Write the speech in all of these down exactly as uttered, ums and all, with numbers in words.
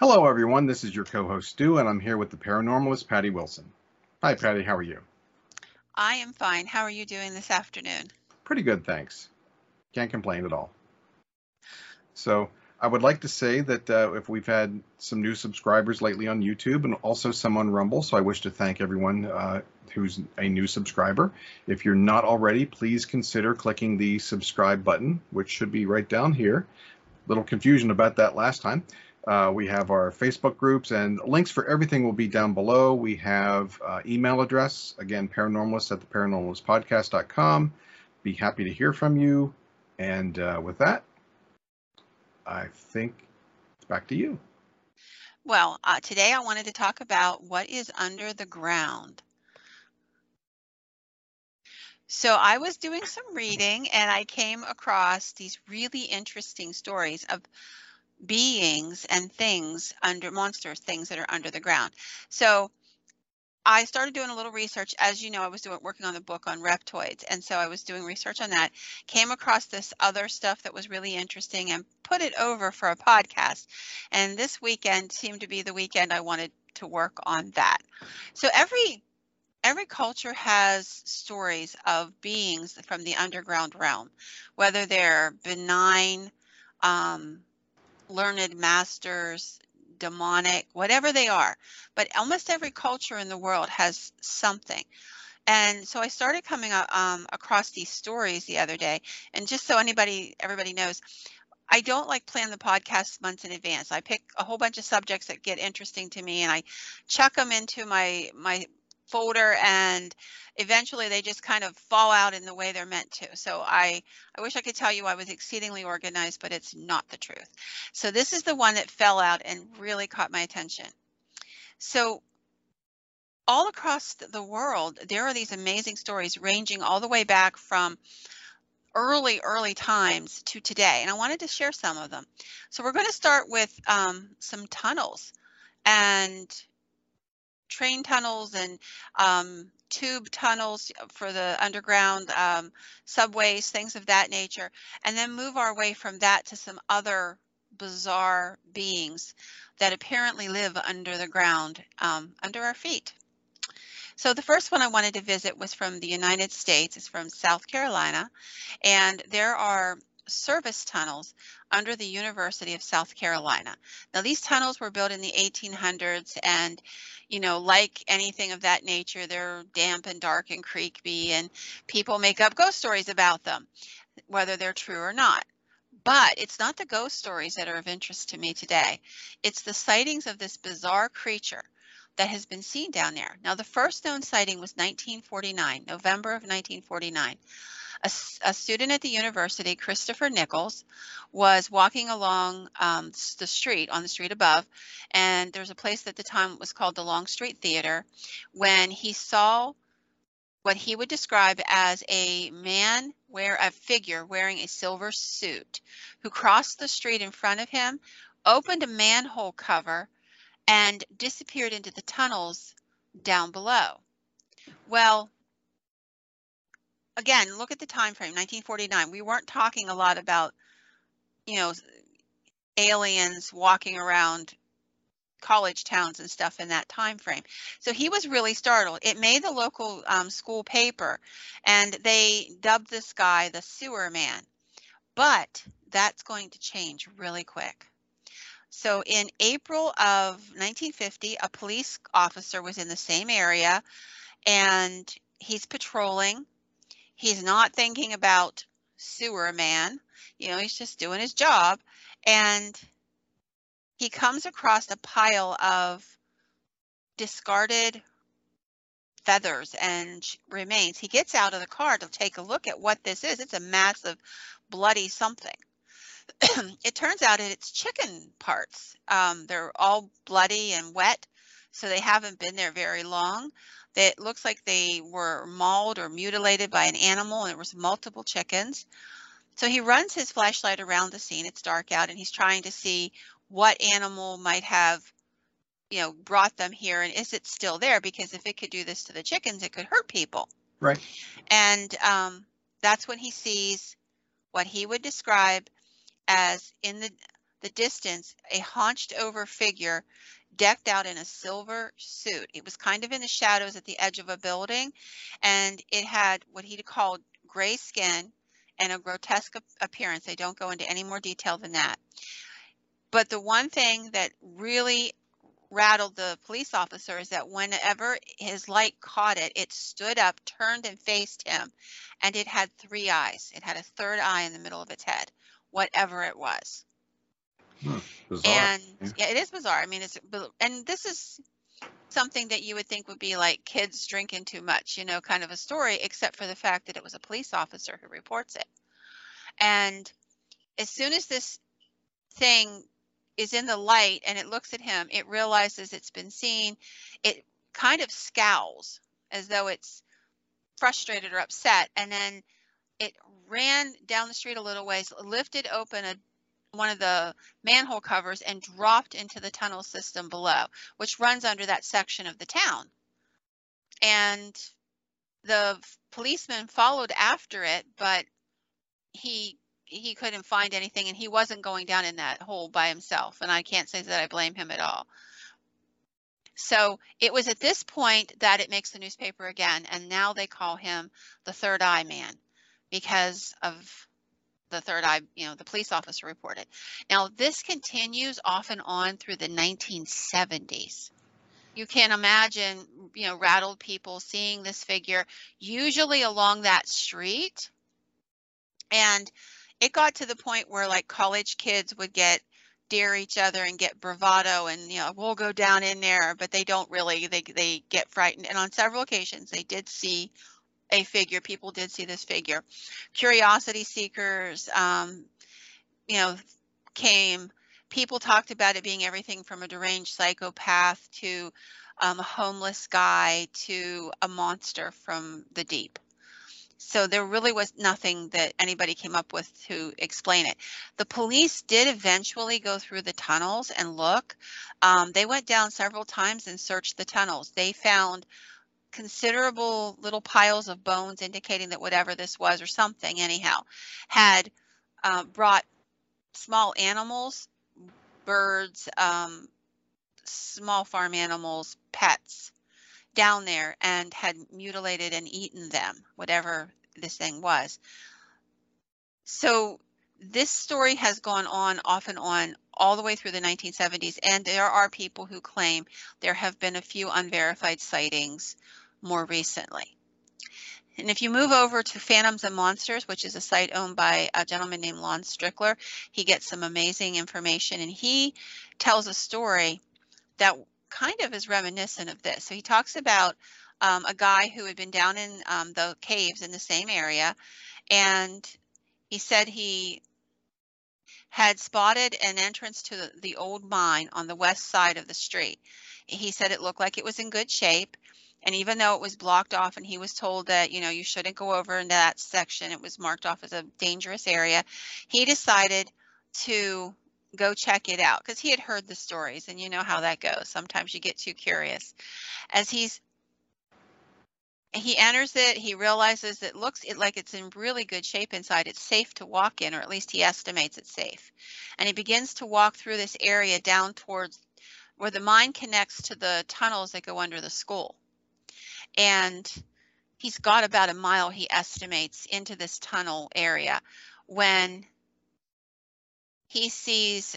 Hello, everyone. This is your co-host, Stu, and I'm here with the paranormalist, Patty Wilson. Hi, Patty. How are you? I am fine. How are you doing this afternoon? Pretty good, thanks. Can't complain at all. So I would like to say that uh, if we've had some new subscribers lately on YouTube and also some on Rumble, so I wish to thank everyone uh, who's a new subscriber. If you're not already, please consider clicking the subscribe button, which should be right down here. Little confusion about that last time. Uh, we have our Facebook groups, and links for everything will be down below. We have uh, email address, again, paranormalist at the paranormalist podcast dot com. Be happy to hear from you. And uh, with that, I think it's back to you. Well, uh, today I wanted to talk about what is under the ground. So I was doing some reading and I came across these really interesting stories of beings and things under monsters, things that are under the ground. So I started doing a little research. As you know, I was doing working on the book on reptoids, and so I was doing research on that, came across this other stuff that was really interesting and put it over for a podcast. And this weekend seemed to be the weekend I wanted to work on that. So every every culture has stories of beings from the underground realm, whether they're benign, um, learned masters, demonic, whatever they are. But almost every culture in the world has something. And so I started coming up, um, across these stories the other day. And just so anybody, everybody knows, I don't like plan the podcast months in advance. I pick a whole bunch of subjects that get interesting to me and I chuck them into my my folder, and eventually they just kind of fall out in the way they're meant to. So I I wish I could tell you I was exceedingly organized, but it's not the truth. So this is the one that fell out and really caught my attention. So all across the world, there are these amazing stories ranging all the way back from early, early times to today. And I wanted to share some of them. So we're going to start with um, some tunnels and train tunnels and um, tube tunnels for the underground um, subways, things of that nature, and then move our way from that to some other bizarre beings that apparently live under the ground, um, under our feet. So the first one I wanted to visit was from the United States. It's from South Carolina, and there are service tunnels under the University of South Carolina. Now, these tunnels were built in the eighteen hundreds, and, you know, like anything of that nature, they're damp and dark and creaky, and people make up ghost stories about them, whether they're true or not. But it's not the ghost stories that are of interest to me today. It's the sightings of this bizarre creature that has been seen down there. Now, the first known sighting was nineteen forty-nine, November of nineteen forty-nine. A, a student at the university, Christopher Nichols, was walking along um, the street, on the street above, and there's a place at the time was called the Longstreet Theater, when he saw what he would describe as a man, wear a figure wearing a silver suit, who crossed the street in front of him, opened a manhole cover, and disappeared into the tunnels down below. Well, again, look at the time frame, nineteen forty-nine. We weren't talking a lot about, you know, aliens walking around college towns and stuff in that time frame. So he was really startled. It made the local um, school paper, and they dubbed this guy the Sewer Man. But that's going to change really quick. So in April of nineteen fifty, a police officer was in the same area, and he's patrolling. He's not thinking about Sewer Man. You know, he's just doing his job. And he comes across a pile of discarded feathers and remains. He gets out of the car to take a look at what this is. It's a massive bloody something. It turns out it's chicken parts. Um, they're all bloody and wet, so they haven't been there very long. It looks like they were mauled or mutilated by an animal, and there was multiple chickens. So he runs his flashlight around the scene. It's dark out, and he's trying to see what animal might have, you know, brought them here, and is it still there? Because if it could do this to the chickens, it could hurt people. Right. And um, that's when he sees what he would describe as in the the distance a hunched over figure decked out in a silver suit. It was kind of in the shadows at the edge of a building, and it had what he called gray skin and a grotesque appearance. They don't go into any more detail than that. But the one thing that really rattled the police officer is that whenever his light caught it, it stood up, turned and faced him, and it had three eyes. It had a third eye in the middle of its head, whatever it was. Hmm, bizarre. And Yeah. yeah, it is bizarre. I mean, it's, and this is something that you would think would be like kids drinking too much, you know, kind of a story, except for the fact that it was a police officer who reports it. And as soon as this thing is in the light and it looks at him, it realizes it's been seen. It kind of scowls as though it's frustrated or upset. And then it ran down the street a little ways, lifted open a, one of the manhole covers and dropped into the tunnel system below, which runs under that section of the town. And the policeman followed after it, but he he couldn't find anything, and he wasn't going down in that hole by himself, and I can't say that I blame him at all. So it was at this point that it makes the newspaper again, and now they call him the Third Eye Man because of the third eye, you know, the police officer reported. Now this continues off and on through the nineteen seventies. You can imagine, you know, rattled people seeing this figure, usually along that street. And it got to the point where like college kids would get dare each other and get bravado and, you know, we'll go down in there, but they don't really, they, they get frightened. And on several occasions they did see a figure. People did see this figure. Curiosity seekers, um, you know, came. People talked about it being everything from a deranged psychopath to um, a homeless guy to a monster from the deep. So there really was nothing that anybody came up with to explain it. The police did eventually go through the tunnels and look. Um, they went down several times and searched the tunnels. They found considerable little piles of bones indicating that whatever this was or something anyhow had uh, brought small animals, birds, um, small farm animals, pets down there and had mutilated and eaten them, whatever this thing was. So this story has gone on off and on all the way through the nineteen seventies, and there are people who claim there have been a few unverified sightings more recently. And if you move over to Phantoms and Monsters, which is a site owned by a gentleman named Lon Strickler, he gets some amazing information, and he tells a story that kind of is reminiscent of this. So he talks about um, a guy who had been down in um, the caves in the same area, and he said he had spotted an entrance to the, the old mine on the west side of the street. He said it looked like it was in good shape. And even though it was blocked off and he was told that, you know, you shouldn't go over into that section, it was marked off as a dangerous area, he decided to go check it out because he had heard the stories, and you know how that goes. Sometimes you get too curious. As he's he enters it, he realizes it looks it like it's in really good shape inside. It's safe to walk in, or at least he estimates it's safe. And he begins to walk through this area down towards where the mine connects to the tunnels that go under the school. And he's got about a mile, he estimates, into this tunnel area when he sees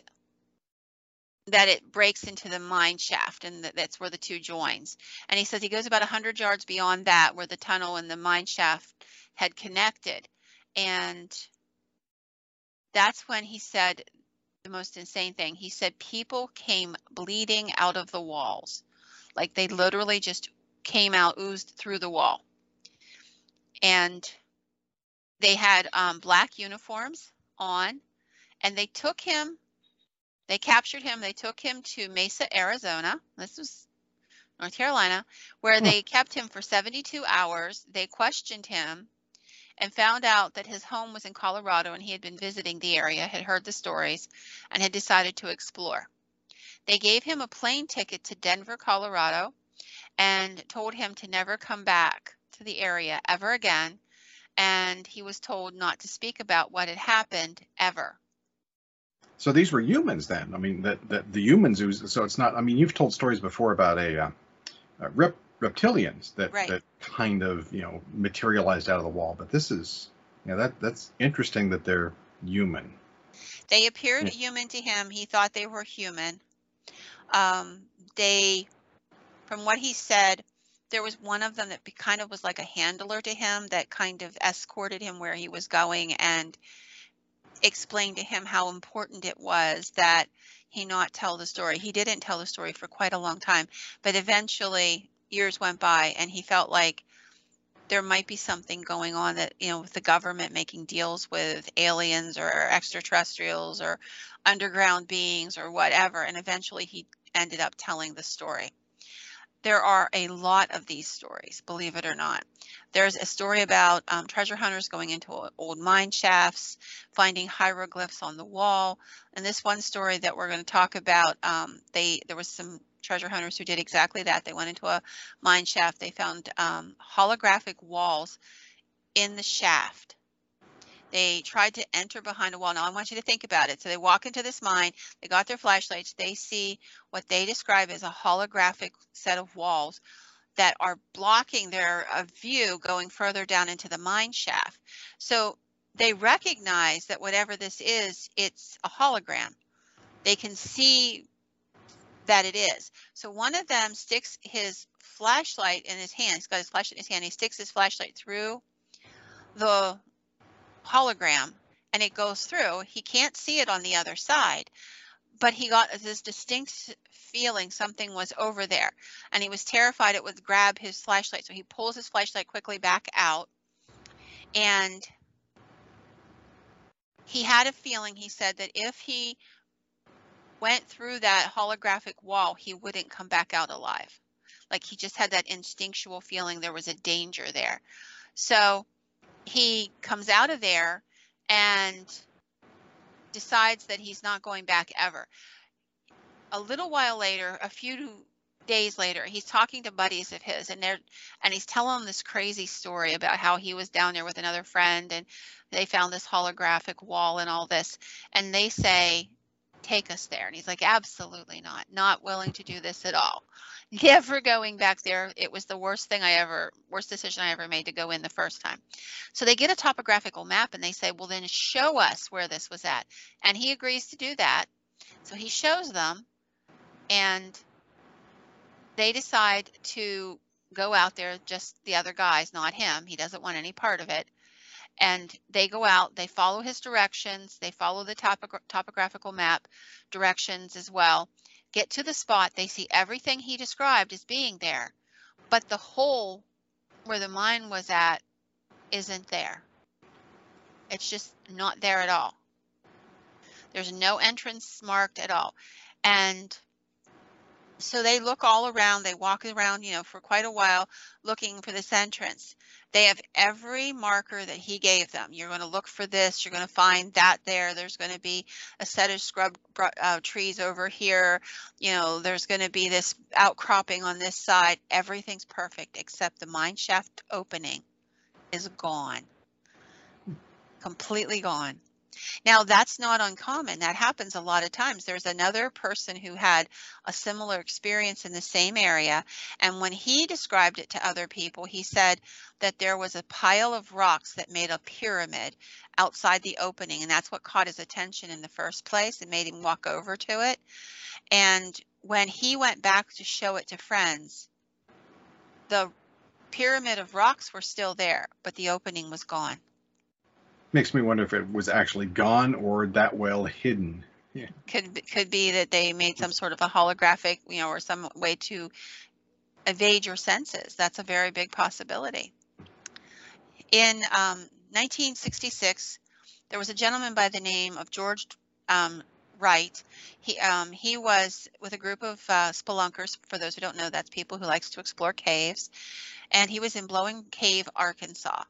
that it breaks into the mine shaft, and that's where the two joins. And he says he goes about one hundred yards beyond that where the tunnel and the mine shaft had connected. And that's when he said the most insane thing. He said people came bleeding out of the walls. Like they literally just came out, oozed through the wall. And they had um, black uniforms on, and they took him, they captured him, they took him to Mesa, Arizona. This was North Carolina, where Hmm. they kept him for seventy-two hours. They questioned him and found out that his home was in Colorado, and he had been visiting the area, had heard the stories, and had decided to explore. They gave him a plane ticket to Denver, Colorado, and told him to never come back to the area ever again. And he was told not to speak about what had happened ever. So these were humans then. I mean, that, that the humans. Who, so it's not. I mean, you've told stories before about a, uh, a rep, reptilians that Right. that kind of, you know, materialized out of the wall. But this is, yeah, that that's interesting that they're human. They appeared Yeah. human to him. He thought they were human. Um, they, from what he said, there was one of them that be, kind of was like a handler to him that kind of escorted him where he was going and explained to him how important it was that he not tell the story. He didn't tell the story for quite a long time, but eventually years went by and he felt like there might be something going on that, you know, with the government making deals with aliens or extraterrestrials or underground beings or whatever. And eventually he ended up telling the story. There are a lot of these stories, believe it or not. There's a story about um, treasure hunters going into old mine shafts, finding hieroglyphs on the wall. And this one story that we're going to talk about, um, they there was some treasure hunters who did exactly that. They went into a mine shaft. They found um, holographic walls in the shaft. They tried to enter behind a wall. Now I want you to think about it. So they walk into this mine, they got their flashlights, they see what they describe as a holographic set of walls that are blocking their uh, view going further down into the mine shaft. So they recognize that whatever this is, it's a hologram. They can see that it is. So one of them sticks his flashlight in his hand. He's got his flashlight in his hand. He sticks his flashlight through the hologram and it goes through. He can't see it on the other side, but he got this distinct feeling something was over there and he was terrified it would grab his flashlight. So he pulls his flashlight quickly back out and he had a feeling, he said, that if he went through that holographic wall, he wouldn't come back out alive. Like he just had that instinctual feeling there was a danger there. So he comes out of there and decides that he's not going back ever. A little while later, a few days later, he's talking to buddies of his and they're and he's telling them this crazy story about how he was down there with another friend and they found this holographic wall and all this. And they say, take us there. And he's like, absolutely not, not willing to do this at all. Never going back there. It was the worst thing I ever, worst decision I ever made to go in the first time. So they get a topographical map and they say, well, then show us where this was at. And he agrees to do that. So he shows them and they decide to go out there, just the other guys, not him. He doesn't want any part of it. And they go out, they follow his directions, they follow the topogra topographical map directions as well, get to the spot, they see everything he described as being there, but the hole where the mine was at isn't there. It's just not there at all. There's no entrance marked at all. And so they look all around, they walk around, you know, for quite a while looking for this entrance. They have every marker that he gave them. You're going to look for this, you're going to find that there. There's going to be a set of scrub uh, trees over here. You know, there's going to be this outcropping on this side. Everything's perfect except the mine shaft opening is gone. Completely gone. Now, that's not uncommon. That happens a lot of times. There's another person who had a similar experience in the same area, and when he described it to other people, he said that there was a pile of rocks that made a pyramid outside the opening, and that's what caught his attention in the first place and made him walk over to it. And when he went back to show it to friends, the pyramid of rocks were still there, but the opening was gone. Makes me wonder if it was actually gone or that well hidden. Yeah. Could could be that they made some sort of a holographic, you know, or some way to evade your senses. That's a very big possibility. In um, nineteen sixty-six, there was a gentleman by the name of George um, Wright. He um, he was with a group of uh, spelunkers. For those who don't know, that's people who likes to explore caves. And he was in Blowing Cave, Arkansas.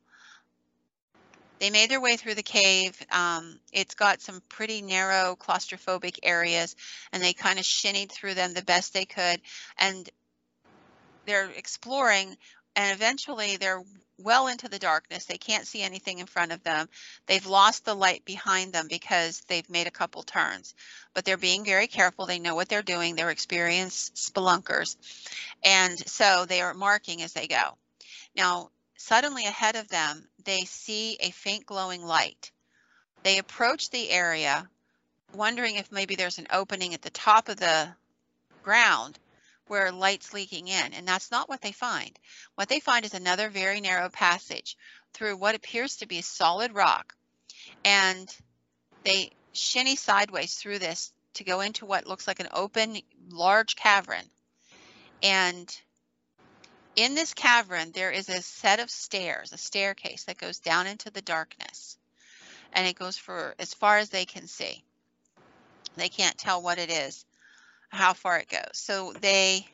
They made their way through the cave. Um, it's got some pretty narrow claustrophobic areas, and they kind of shinnied through them the best they could. And they're exploring, and eventually they're well into the darkness. They can't see anything in front of them. They've lost the light behind them because they've made a couple turns, but they're being very careful. They know what they're doing. They're experienced spelunkers. And so they are marking as they go. Now, suddenly ahead of them, they see a faint glowing light. They approach the area, wondering if maybe there's an opening at the top of the ground where light's leaking in, and that's not what they find. What they find is another very narrow passage through what appears to be solid rock, and they shinny sideways through this to go into what looks like an open, large cavern. And in this cavern, there is a set of stairs, a staircase that goes down into the darkness, and it goes for as far as they can see. They can't tell what it is, how far it goes. So they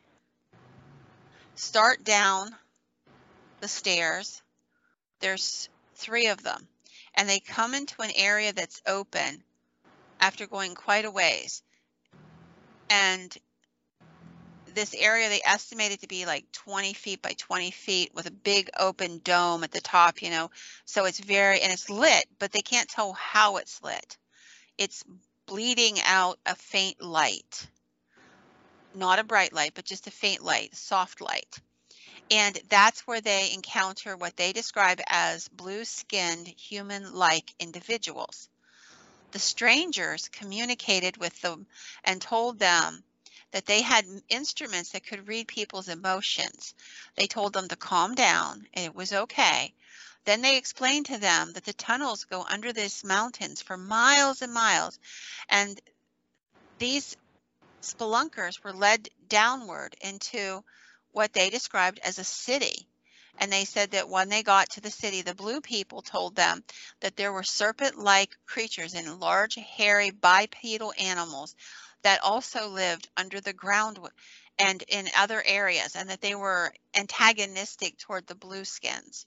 start down the stairs. There's three of them, and they come into an area that's open after going quite a ways. And this area, they estimated to be like twenty feet by twenty feet with a big open dome at the top, you know, so it's very, and it's lit, but they can't tell how it's lit. It's bleeding out a faint light. Not a bright light, but just a faint light, soft light. And that's where they encounter what they describe as blue-skinned, human-like individuals. The strangers communicated with them and told them that they had instruments that could read people's emotions. They told them to calm down and it was okay. Then they explained to them that the tunnels go under these mountains for miles and miles, and these spelunkers were led downward into what they described as a city. And they said that when they got to the city, the blue people told them that there were serpent-like creatures and large, hairy, bipedal animals that also lived under the ground and in other areas, and that they were antagonistic toward the blueskins.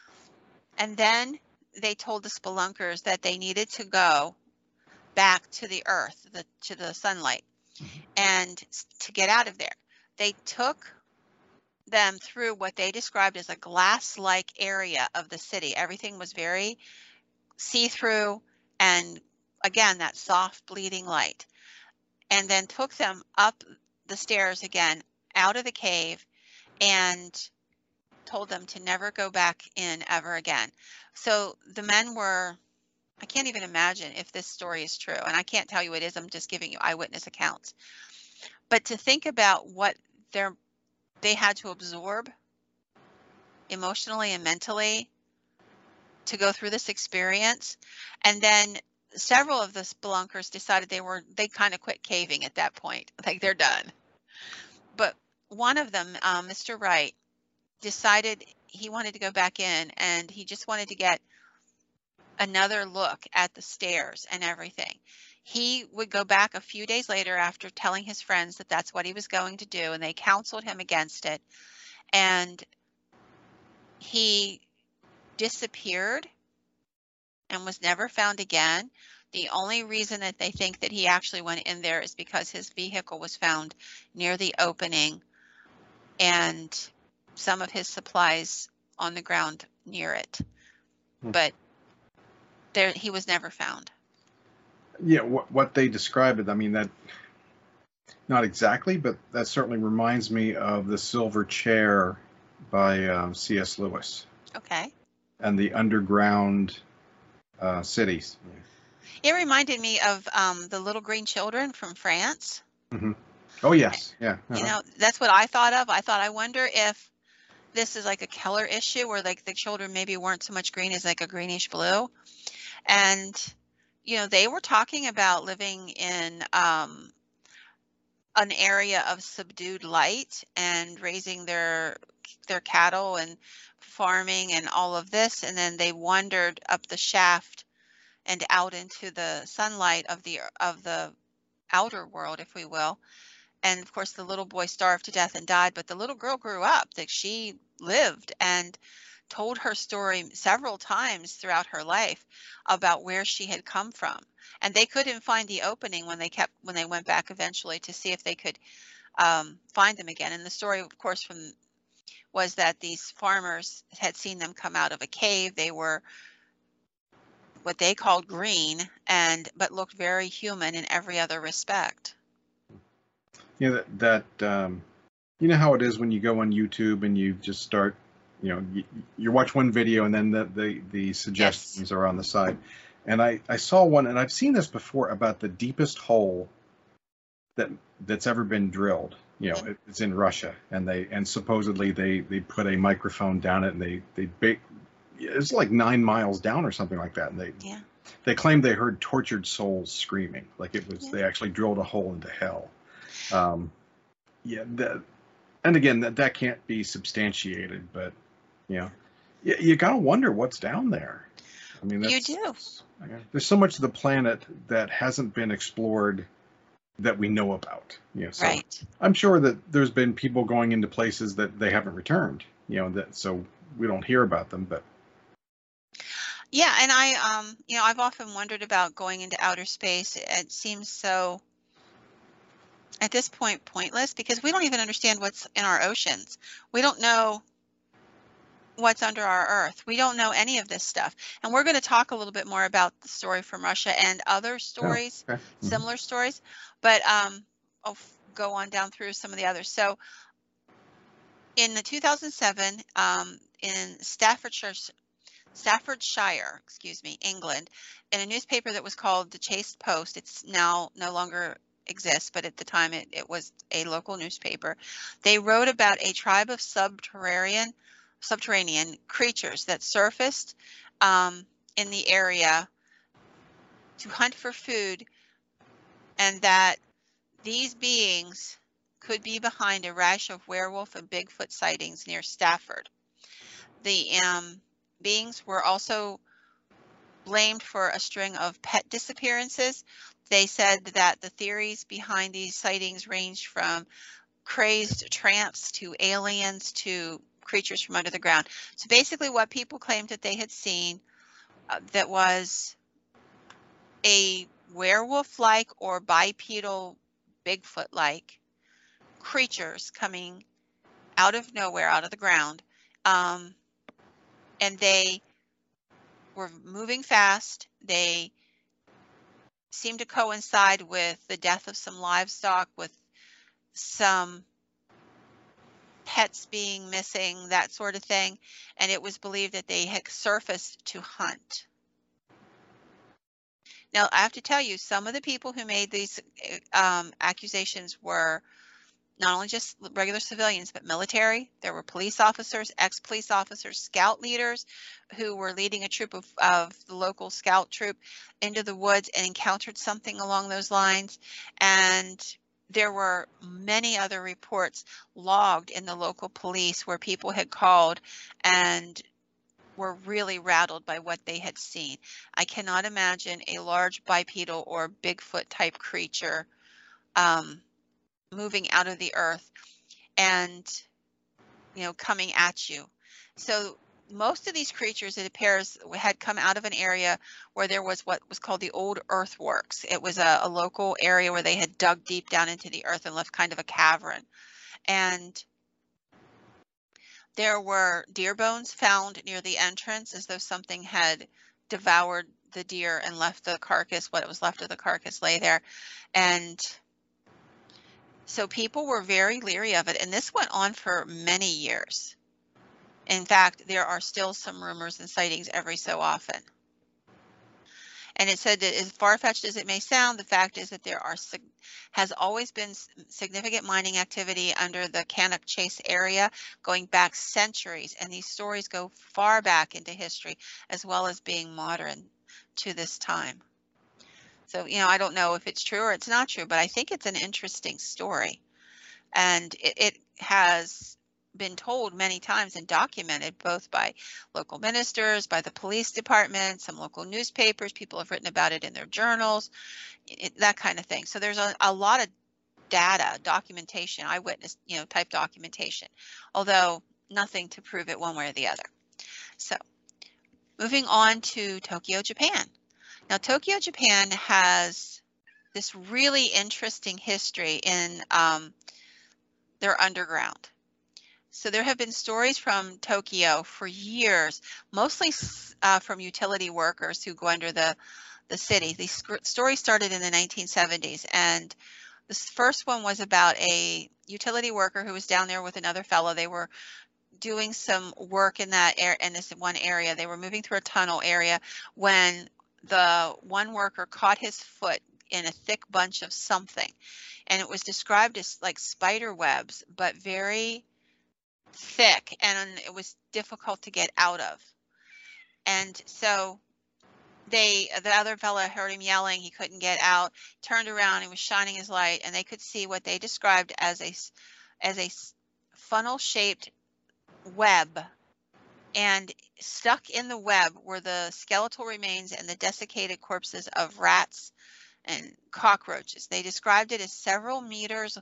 And then they told the spelunkers that they needed to go back to the earth, the, to the sunlight, and to get out of there. They took them through what they described as a glass-like area of the city. Everything was very see-through, and again, that soft bleeding light. And then took them up the stairs again, out of the cave, and told them to never go back in ever again. So the men were, I can't even imagine if this story is true, and I can't tell you it is, I'm just giving you eyewitness accounts. But to think about what they're, they had to absorb emotionally and mentally to go through this experience. And then several of the spelunkers decided they were, they kind of quit caving at that point, like they're done. But one of them, um, Mister Wright, decided he wanted to go back in, and he just wanted to get another look at the stairs and everything. He would go back a few days later after telling his friends that that's what he was going to do, and they counseled him against it. And he disappeared and was never found again. The only reason that they think that he actually went in there is because his vehicle was found near the opening and some of his supplies on the ground near it. Hmm. But there, he was never found. Yeah, what, what they described it, I mean, that, not exactly, but that certainly reminds me of The Silver Chair by um, C S Lewis. Okay. And the underground uh, cities. It reminded me of um, The Little Green Children from France. Mm-hmm. Oh, yes. Yeah. Uh-huh. You know, that's what I thought of. I thought, I wonder if this is like a Keller issue where like the children maybe weren't so much green as like a greenish blue. And, you know, they were talking about living in um, an area of subdued light and raising their their cattle and farming and all of this. And then they wandered up the shaft and out into the sunlight of the of the outer world, if we will. And of course, the little boy starved to death and died, but the little girl grew up, that she lived and told her story several times throughout her life about where she had come from. And they couldn't find the opening when they kept when they went back eventually to see if they could um, find them again. And the story, of course, from was that these farmers had seen them come out of a cave. They were what they called green, and but looked very human in every other respect. Yeah, that, that um, you know how it is when you go on YouTube and you just start, you know, you, you watch one video and then the, the, the suggestions Yes. are on the side. And I, I saw one, and I've seen this before, about the deepest hole that that's ever been drilled. You know, Mhm. it, it's in Russia, and they and supposedly they they put a microphone down it, and they they ba- it's like nine miles down or something like that, and they Yeah. they claimed they heard tortured souls screaming, like it was Yeah. they actually drilled a hole into hell. Um, yeah, that, and again, that that can't be substantiated, but you know, you, you gotta wonder what's down there. I mean, You that's, do. that's there's so much of the planet that hasn't been explored that we know about. You know, so Right. I'm sure that there's been people going into places that they haven't returned. You know, that so we don't hear about them. But Yeah, and I, um, you know, I've often wondered about going into outer space. It seems so, at this point, pointless because we don't even understand what's in our oceans. We don't know what's under our Earth. We don't know any of this stuff. And we're going to talk a little bit more about the story from Russia and other oh, stories, okay. Mm-hmm. similar stories. But um, I'll f- go on down through some of the others. So in the two thousand seven, um, in Staffordshire, Staffordshire, excuse me, England, in a newspaper that was called the Chase Post. It's now no longer exists, but at the time it, it was a local newspaper. They wrote about a tribe of subterranean subterranean creatures that surfaced um, in the area to hunt for food, and that these beings could be behind a rash of werewolf and Bigfoot sightings near Stafford. The um, beings were also blamed for a string of pet disappearances. They said that the theories behind these sightings ranged from crazed tramps to aliens to creatures from under the ground. So basically what people claimed that they had seen uh, that was a werewolf-like or bipedal Bigfoot-like creatures coming out of nowhere, out of the ground. Um, and they were moving fast. They seemed to coincide with the death of some livestock, with some pets being missing, that sort of thing. And it was believed that they had surfaced to hunt. Now, I have to tell you, some of the people who made these um, accusations were not only just regular civilians, but military. There were police officers, ex-police officers, scout leaders who were leading a troop of, of the local scout troop into the woods and encountered something along those lines. And there were many other reports logged in the local police where people had called and were really rattled by what they had seen. I cannot imagine a large bipedal or Bigfoot type creature um, moving out of the earth and, you know, coming at you. So most of these creatures, it appears, had come out of an area where there was what was called the old earthworks. It was a, a local area where they had dug deep down into the earth and left kind of a cavern. And there were deer bones found near the entrance, as though something had devoured the deer and left the carcass, what was left of the carcass lay there. And so people were very leery of it, and this went on for many years. In fact, there are still some rumors and sightings every so often. And it said that, as far-fetched as it may sound, the fact is that there are has always been significant mining activity under the Cannock Chase area going back centuries, and these stories go far back into history as well as being modern to this time. So, you know, I don't know if it's true or it's not true, but I think it's an interesting story. And it, it has been told many times and documented both by local ministers, by the police department, some local newspapers. People have written about it in their journals, it, that kind of thing. So there's a, a lot of data, documentation, eyewitness, you know, type documentation, although nothing to prove it one way or the other. So moving on to Tokyo, Japan. Now, Tokyo, Japan has this really interesting history in um, their underground. So there have been stories from Tokyo for years, mostly uh, from utility workers who go under the, the city. These stories started in the nineteen seventies, and this first one was about a utility worker who was down there with another fellow. They were doing some work in that air in this one area. They were moving through a tunnel area when the one worker caught his foot in a thick bunch of something, and it was described as like spider webs, but very thick, and it was difficult to get out of. And so they, the other fellow heard him yelling, he couldn't get out, turned around and was shining his light, and they could see what they described as a as a funnel shaped web, and stuck in the web were the skeletal remains and the desiccated corpses of rats and cockroaches. They described it as several meters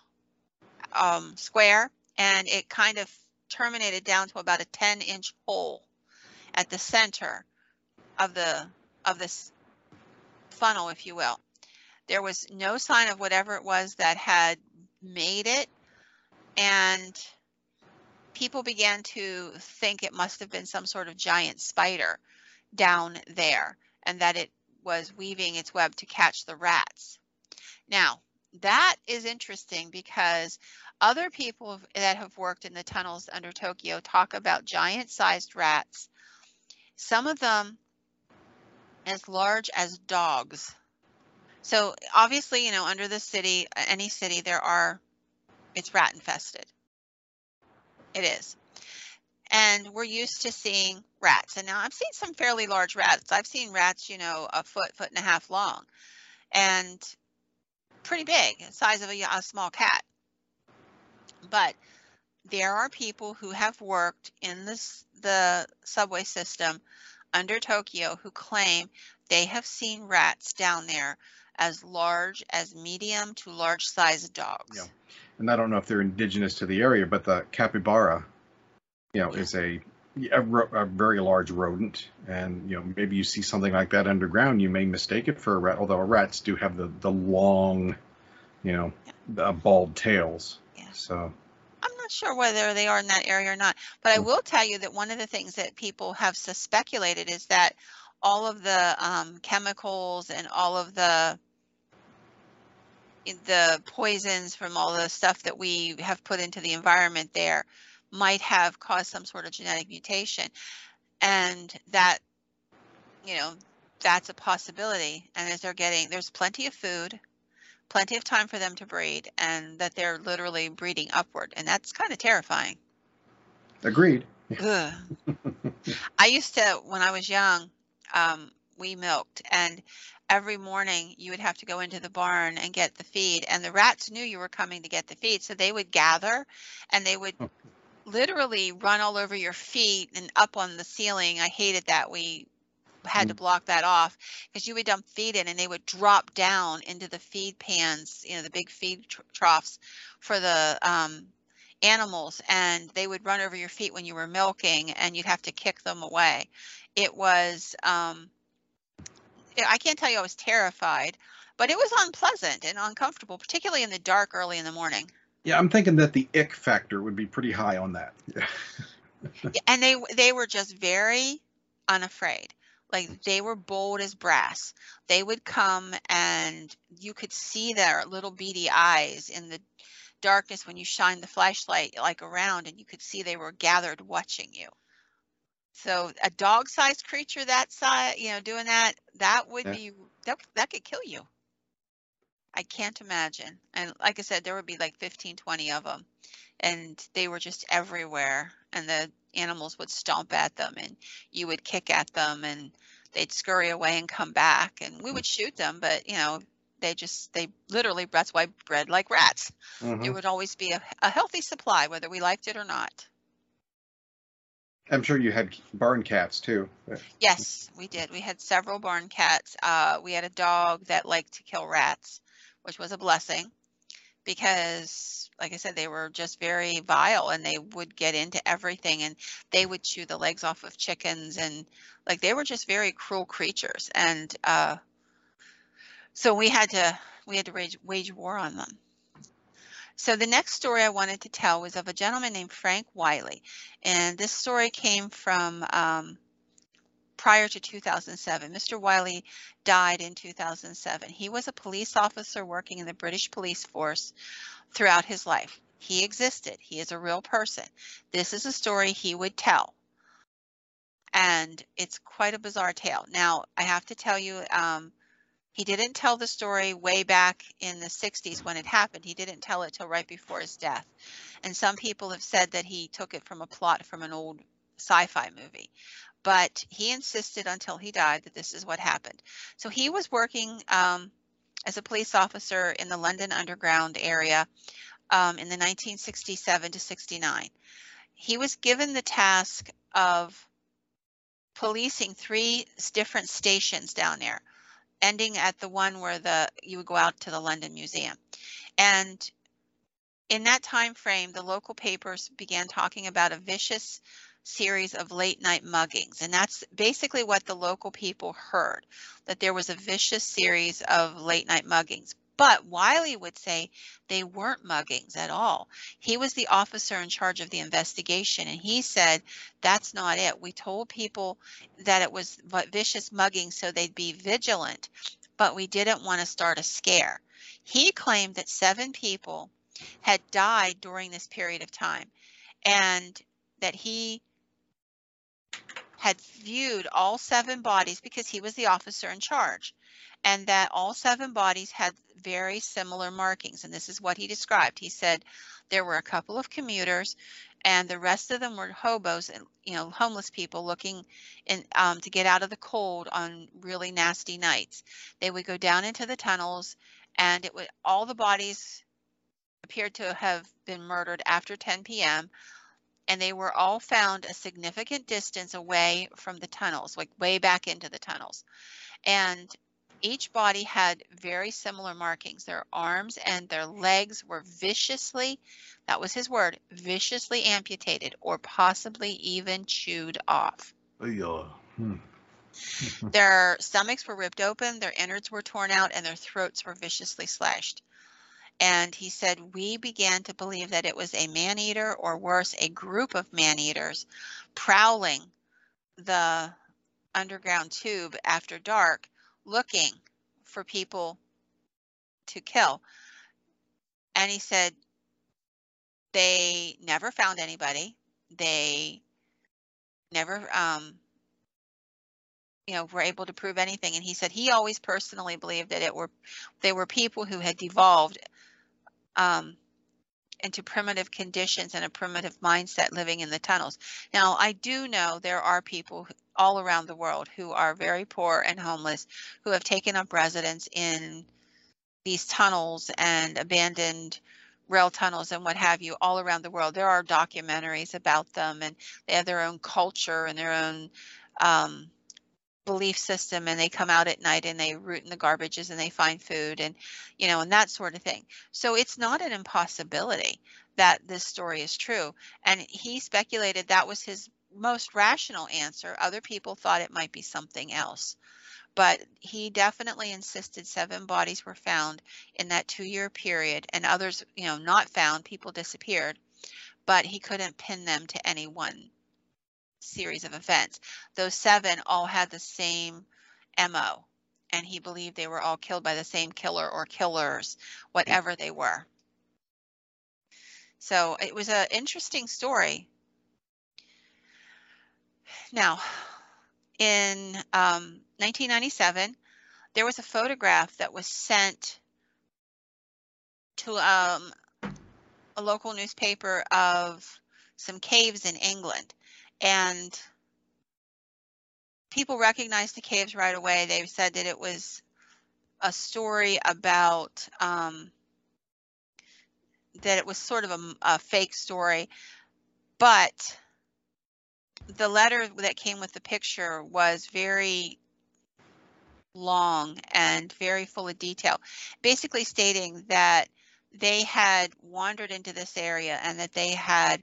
um, square, and it kind of terminated down to about a ten inch hole at the center of the of this funnel, if you will. There was no sign of whatever it was that had made it, and people began to think it must have been some sort of giant spider down there, and that it was weaving its web to catch the rats. Now, that is interesting because other people that have worked in the tunnels under Tokyo talk about giant-sized rats, some of them as large as dogs. So obviously, you know, under the city, any city, there are, it's rat infested. It is. And we're used to seeing rats. And now I've seen some fairly large rats. I've seen rats, you know, a foot, foot and a half long, and pretty big, the size of a, a small cat. But there are people who have worked in this, the subway system under Tokyo who claim they have seen rats down there as large as medium to large sized dogs. Yeah. And I don't know if they're indigenous to the area, but the capybara, you know, yeah. is a, a, a very large rodent. And, you know, maybe you see something like that underground, you may mistake it for a rat, although rats do have the, the long, you know, yeah. the bald tails. Yeah. So I'm not sure whether they are in that area or not, but I will tell you that one of the things that people have speculated is that all of the um, chemicals and all of the the poisons from all the stuff that we have put into the environment there might have caused some sort of genetic mutation, and that, you know, that's a possibility. And as they're getting, there's plenty of food, plenty of time for them to breed, and that they're literally breeding upward, and that's kind of terrifying. Agreed. Ugh. I used to, when I was young, um, we milked, and every morning you would have to go into the barn and get the feed, and the rats knew you were coming to get the feed, so they would gather and they would literally run all over your feet and up on the ceiling. I hated that. We had to block that off because you would dump feed in and they would drop down into the feed pans, you know, the big feed tr troughs for the um, animals, and they would run over your feet when you were milking, and you'd have to kick them away. It was, um, I can't tell you I was terrified, but it was unpleasant and uncomfortable, particularly in the dark early in the morning. Yeah, I'm thinking that the ick factor would be pretty high on that. Yeah, and they they were just very unafraid. Like, they were bold as brass. They would come and you could see their little beady eyes in the darkness when you shined the flashlight like around, and you could see they were gathered watching you. So a dog-sized creature that size, you know, doing that, that would yeah. be, that, that could kill you. I can't imagine. And like I said, there would be like fifteen, twenty of them, and they were just everywhere, and the animals would stomp at them, and you would kick at them, and they'd scurry away and come back, and we would shoot them, but you know, they just, they literally, that's why bred like rats. Mm-hmm. There would always be a, a healthy supply, whether we liked it or not. I'm sure you had barn cats too. Yes, we did. We had several barn cats. Uh, we had a dog that liked to kill rats, which was a blessing because, like I said, they were just very vile, and they would get into everything, and they would chew the legs off of chickens, and like, they were just very cruel creatures. And uh, so we had to we had to wage, wage war on them. So the next story I wanted to tell was of a gentleman named Frank Wiley. And this story came from um, prior to two thousand seven. Mister Wiley died in two thousand seven. He was a police officer working in the British police force throughout his life. He existed. He is a real person. This is a story he would tell. And it's quite a bizarre tale. Now, I have to tell you, um, he didn't tell the story way back in the sixties when it happened. He didn't tell it till right before his death. And some people have said that he took it from a plot from an old sci-fi movie. But he insisted until he died that this is what happened. So he was working um, as a police officer in the London Underground area um, in the nineteen sixty-seven to sixty-nine. He was given the task of policing three different stations down there, ending at the one where the you would go out to the London Museum. And in that time frame, the local papers began talking about a vicious series of late night muggings. And that's basically what the local people heard, that there was a vicious series of late night muggings. But Wiley would say they weren't muggings at all. He was the officer in charge of the investigation, and he said, that's not it. We told people that it was vicious mugging so they'd be vigilant, but we didn't want to start a scare. He claimed that seven people had died during this period of time, and that he had viewed all seven bodies because he was the officer in charge, and that all seven bodies had very similar markings. And this is what he described. He said there were a couple of commuters, and the rest of them were hobos and, you know, homeless people looking in, um, to get out of the cold on really nasty nights. They would go down into the tunnels, and it would all the bodies appeared to have been murdered after ten p m and they were all found a significant distance away from the tunnels, like way back into the tunnels. And each body had very similar markings. Their arms and their legs were viciously, that was his word, viciously amputated or possibly even chewed off. Hmm. Their stomachs were ripped open, their innards were torn out, and their throats were viciously slashed. And he said, we began to believe that it was a man-eater, or worse, a group of man-eaters prowling the underground tube after dark, looking for people to kill. And he said they never found anybody. They never, um, you know, were able to prove anything. And he said he always personally believed that it were they were people who had devolved um, into primitive conditions and a primitive mindset living in the tunnels. Now, I do know there are people all around the world who are very poor and homeless who have taken up residence in these tunnels and abandoned rail tunnels and what have you all around the world. There are documentaries about them, and they have their own culture and their own um, belief system, and they come out at night and they root in the garbages and they find food, and you know, and that sort of thing. So it's not an impossibility that this story is true. And he speculated that was his most rational answer. Other people thought it might be something else, but he definitely insisted seven bodies were found in that two-year period, and others, you know, not found. People disappeared, but he couldn't pin them to any one series of events. Those seven all had the same M O, and he believed they were all killed by the same killer or killers, whatever they were. So it was an interesting story. Now, in um, nineteen ninety-seven, there was a photograph that was sent to um, a local newspaper of some caves in England, and people recognized the caves right away. They said that it was a story about um, that it was sort of a, a fake story, but the letter that came with the picture was very long and very full of detail, basically stating that they had wandered into this area and that they had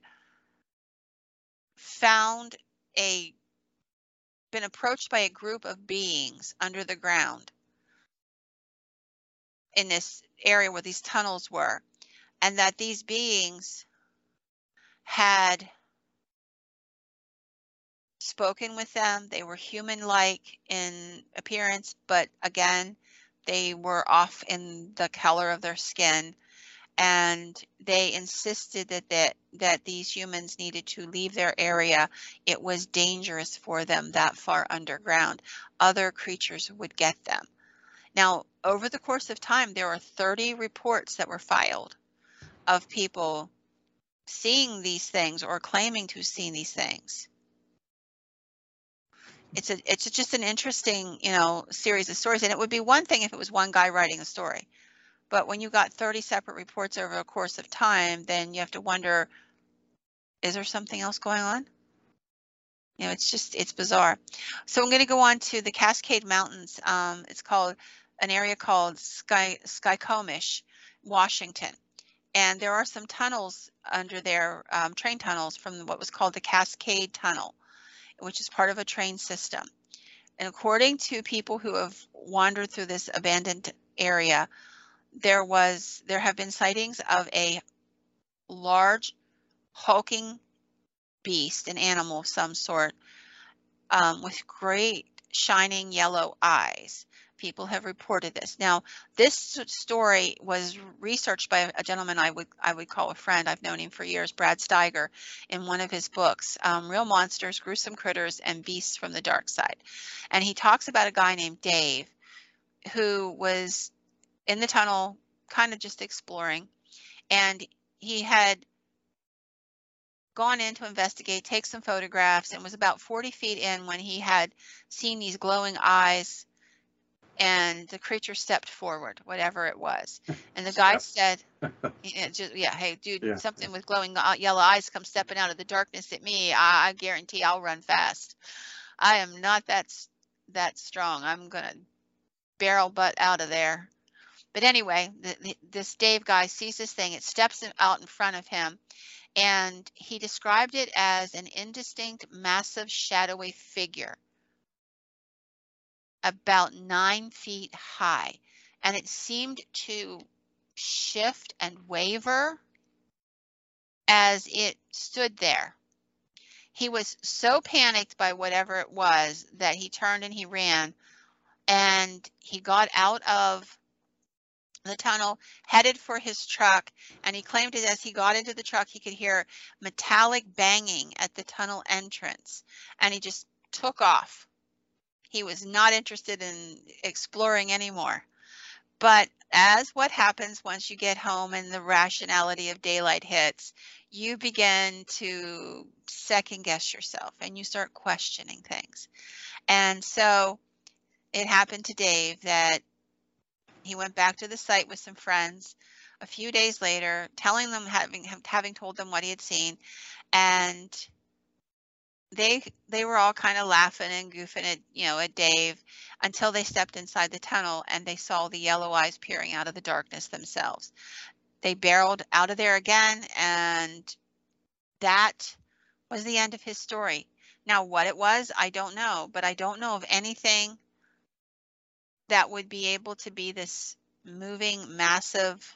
found a been approached by a group of beings under the ground in this area where these tunnels were, and that these beings had spoken with them. They were human-like in appearance, but again, they were off in the color of their skin, and they insisted that that, that these humans needed to leave their area. It was dangerous for them that far underground. Other creatures would get them. Now, over the course of time, there were thirty reports that were filed of people seeing these things or claiming to have seen these things. It's a it's just an interesting, you know, series of stories. And it would be one thing if it was one guy writing a story. But when you got thirty separate reports over a course of time, then you have to wonder, is there something else going on? You know, it's just, it's bizarre. So I'm going to go on to the Cascade Mountains. Um, it's called an area called Sky Skykomish, Washington. And there are some tunnels under there, um, train tunnels from what was called the Cascade Tunnel, which is part of a train system. And according to people who have wandered through this abandoned area, there was there have been sightings of a large hulking beast, an animal of some sort, um, with great shining yellow eyes. People have reported this. Now, this story was researched by a gentleman I would I would call a friend. I've known him for years, Brad Steiger, in one of his books, um, Real Monsters, Gruesome Critters, and Beasts from the Dark Side. And he talks about a guy named Dave who was in the tunnel, kind of just exploring, and he had gone in to investigate, take some photographs, and was about forty feet in when he had seen these glowing eyes, and the creature stepped forward, whatever it was. And the guy said, yeah, just, yeah, hey, dude, Yeah. something with glowing yellow eyes comes stepping out of the darkness at me. I, I guarantee I'll run fast. I am not that, that strong. I'm going to barrel butt out of there. But anyway, the, the, this Dave guy sees this thing. It steps out in front of him, and he described it as an indistinct, massive, shadowy figure about nine feet high, and it seemed to shift and waver as it stood there. He was so panicked by whatever it was that he turned and he ran, and he got out of the tunnel, headed for his truck, and he claimed that as he got into the truck, he could hear metallic banging at the tunnel entrance, and he just took off. He was not interested in exploring anymore. But as what happens once you get home and the rationality of daylight hits, you begin to second guess yourself and you start questioning things. And so it happened to Dave that he went back to the site with some friends a few days later, telling them, having having told them what he had seen, and they they were all kind of laughing and goofing at, you know, at Dave, until they stepped inside the tunnel and they saw the yellow eyes peering out of the darkness themselves. They barreled out of there again, and that was the end of his story. Now, what it was, I don't know, but I don't know of anything that would be able to be this moving, massive,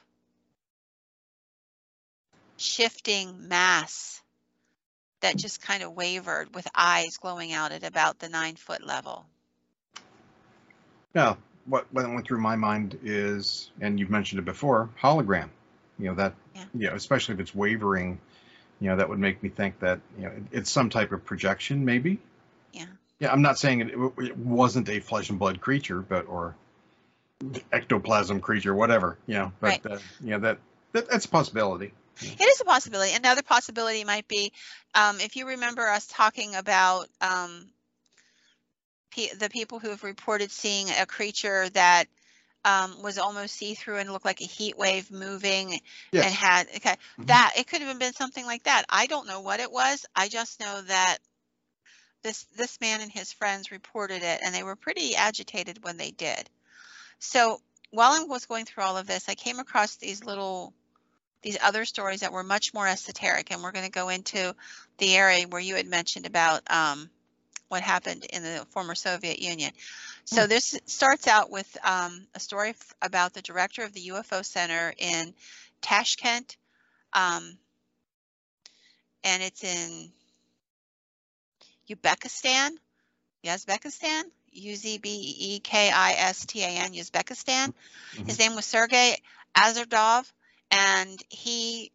shifting mass that just kind of wavered with eyes glowing out at about the nine foot level. Yeah, what, what went through my mind is, and you've mentioned it before, hologram. You know, that, Yeah. you know, especially if it's wavering, you know, that would make me think that, you know, it, it's some type of projection, maybe. Yeah. Yeah, I'm not saying it, it wasn't a flesh and blood creature, but, or ectoplasm creature, whatever, you know, but, Right. uh, you know, that, that that's a possibility. It is a possibility. Another possibility might be, um, if you remember us talking about um, pe the people who have reported seeing a creature that um, was almost see-through and looked like a heat wave moving, Yes. and had, okay, Mhm. that, it could have been something like that. I don't know what it was. I just know that this this man and his friends reported it, and they were pretty agitated when they did. So while I was going through all of this, I came across these little these other stories that were much more esoteric, and we're going to go into the area where you had mentioned about um, what happened in the former Soviet Union. So Hmm. this starts out with um, a story f- about the director of the U F O Center in Tashkent, um, and it's in Uzbekistan, Uzbekistan, U Z B E K I S T A N, Uzbekistan. Mm-hmm. His name was Sergei Azardov, and he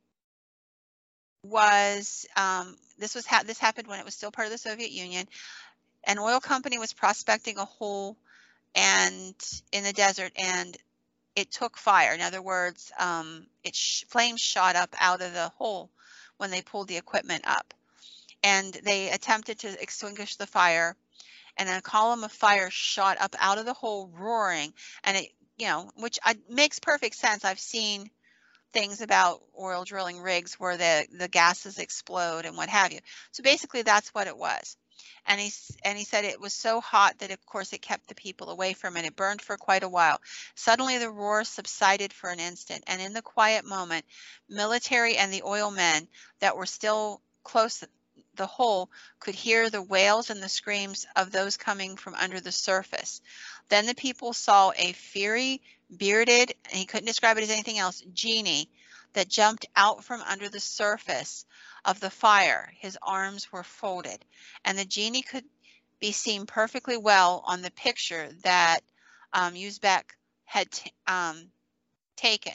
was, um, this was, ha this happened when it was still part of the Soviet Union. An oil company was prospecting a hole and in the desert, and it took fire. In other words, um, it sh flames shot up out of the hole when they pulled the equipment up, and they attempted to extinguish the fire, and then a column of fire shot up out of the hole roaring, and it, you know, which I, makes perfect sense. I've seen things about oil drilling rigs where the, the gases explode and what have you. So basically that's what it was. And he, and he said it was so hot that, of course, it kept the people away from it. It burned for quite a while. Suddenly the roar subsided for an instant, and in the quiet moment, military and the oil men that were still close to the hole could hear the wails and the screams of those coming from under the surface. Then the people saw a fiery, bearded, and he couldn't describe it as anything else, genie that jumped out from under the surface of the fire. His arms were folded, and the genie could be seen perfectly well on the picture that um, Uzbek had t um, taken.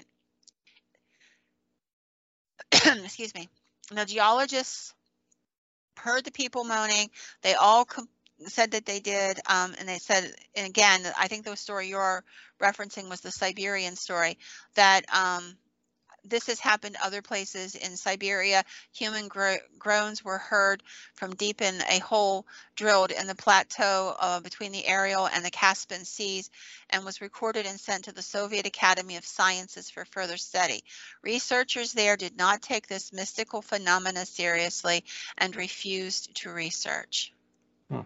Excuse me. The geologists heard the people moaning. They all said that they did, um, and they said, and again, I think the story you're referencing was the Siberian story, that um, this has happened other places in Siberia. Human gro groans were heard from deep in a hole drilled in the plateau uh, between the Aral and the Caspian Seas, and was recorded and sent to the Soviet Academy of Sciences for further study. Researchers there did not take this mystical phenomena seriously and refused to research. Hmm.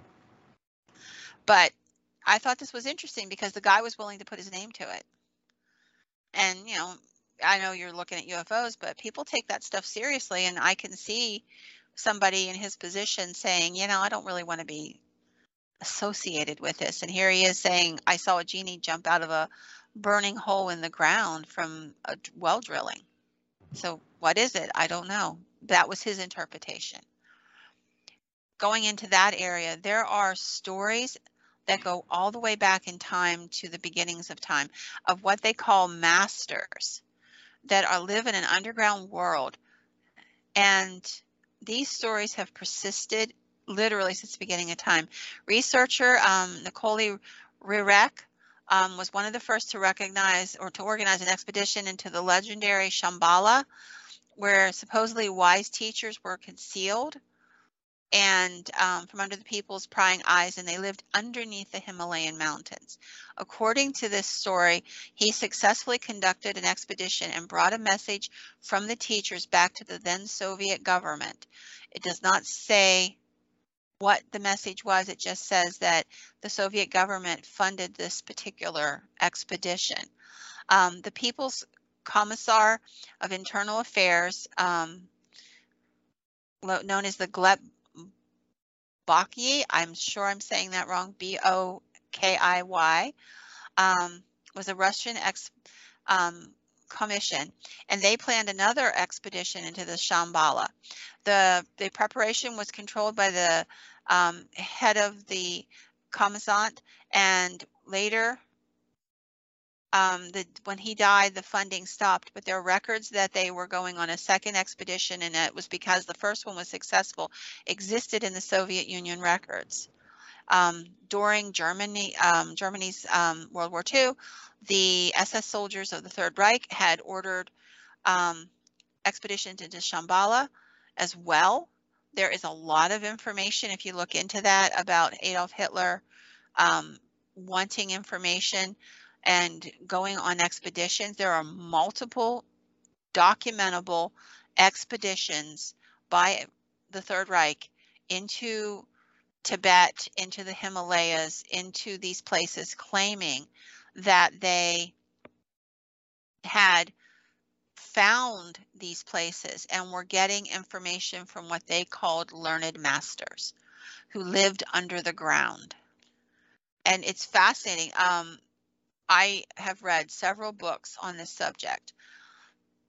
But I thought this was interesting because the guy was willing to put his name to it. And, you know, I know you're looking at U F Os, but people take that stuff seriously. And I can see somebody in his position saying, you know, I don't really want to be associated with this. And here he is saying, I saw a genie jump out of a burning hole in the ground from a well drilling. So what is it? I don't know. That was his interpretation. Going into that area, there are stories that go all the way back in time to the beginnings of time of what they call masters that are live in an underground world. And these stories have persisted literally since the beginning of time. Researcher um, Nicole Rirek um, was one of the first to recognize or to organize an expedition into the legendary Shambhala, where supposedly wise teachers were concealed and um, from under the people's prying eyes, and they lived underneath the Himalayan mountains. According to this story, he successfully conducted an expedition and brought a message from the teachers back to the then Soviet government. It does not say what the message was. It just says that the Soviet government funded this particular expedition. Um, the People's Commissar of Internal Affairs, um, known as the Gleb Bokiy, I'm sure I'm saying that wrong, B O K I Y, um, was a Russian ex um, commission, and they planned another expedition into the Shambhala. The, the preparation was controlled by the um, head of the commissant, and later, um, the, when he died, the funding stopped, but there are records that they were going on a second expedition, and it was because the first one was successful, existed in the Soviet Union records. Um, during Germany, um, Germany's um, World War Two, the S S soldiers of the Third Reich had ordered um, expeditions into Shambhala as well. There is a lot of information, if you look into that, about Adolf Hitler um, wanting information and going on expeditions. There are multiple documentable expeditions by the Third Reich into Tibet, into the Himalayas, into these places, claiming that they had found these places and were getting information from what they called learned masters who lived under the ground. And it's fascinating. Um, I have read several books on this subject.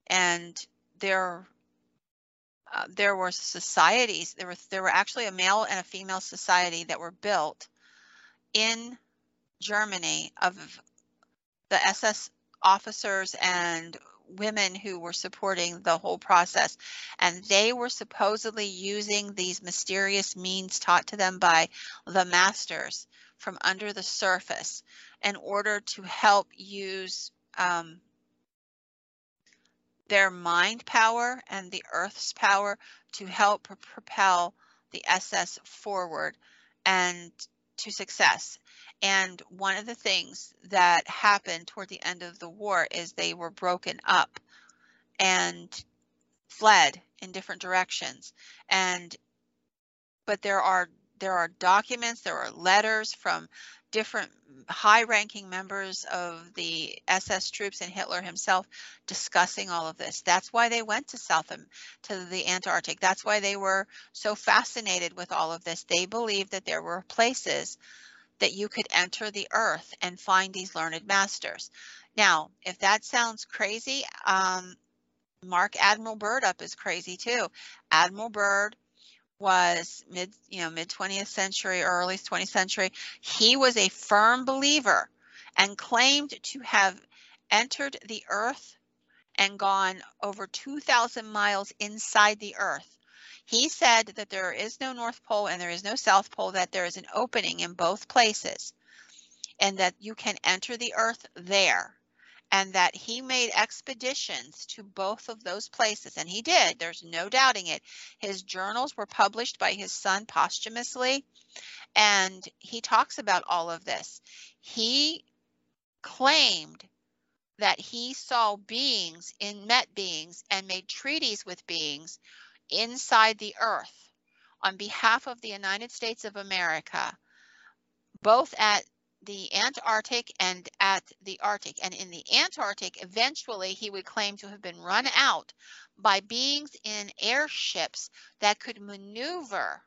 and there uh, there were societies. There was there were actually a male and a female society that were built in Germany of the S S officers and women who were supporting the whole process. And they were supposedly using these mysterious means taught to them by the masters from under the surface in order to help use um, their mind power and the Earth's power to help pr- propel the S S forward and to success. And one of the things that happened toward the end of the war is they were broken up and fled in different directions. And but there are there are documents, there are letters from different high-ranking members of the S S troops and Hitler himself discussing all of this. That's why they went to South to the Antarctic. That's why they were so fascinated with all of this. They believed that there were places that you could enter the earth and find these learned masters. Now, if that sounds crazy, um, Mark Admiral Byrd up is crazy too. Admiral Byrd was mid, you know, mid twentieth century, early twentieth century. He was a firm believer and claimed to have entered the earth and gone over two thousand miles inside the earth. He said that there is no North Pole and there is no South Pole, that there is an opening in both places and that you can enter the earth there. And that he made expeditions to both of those places. And he did. There's no doubting it. His journals were published by his son posthumously. And he talks about all of this. He claimed that he saw beings in met beings and made treaties with beings inside the earth on behalf of the United States of America, both at the Antarctic and at the Arctic. And in the Antarctic, eventually he would claim to have been run out by beings in airships that could maneuver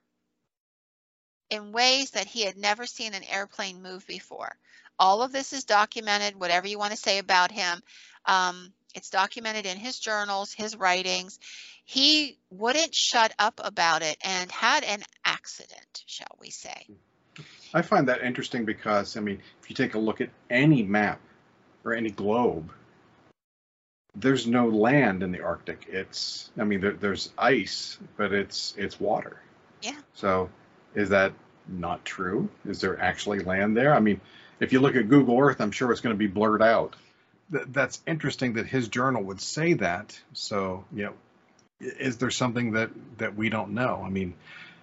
in ways that he had never seen an airplane move before. All of this is documented, whatever you want to say about him. Um, it's documented in his journals, his writings. He wouldn't shut up about it and had an accident, shall we say. I find that interesting because, I mean, if you take a look at any map or any globe, there's no land in the Arctic. It's, I mean, there, there's ice, but it's it's water. Yeah. So is that not true? Is there actually land there? I mean, if you look at Google Earth, I'm sure it's going to be blurred out. Th- that's interesting that his journal would say that. So, you know, is there something that, that we don't know? I mean,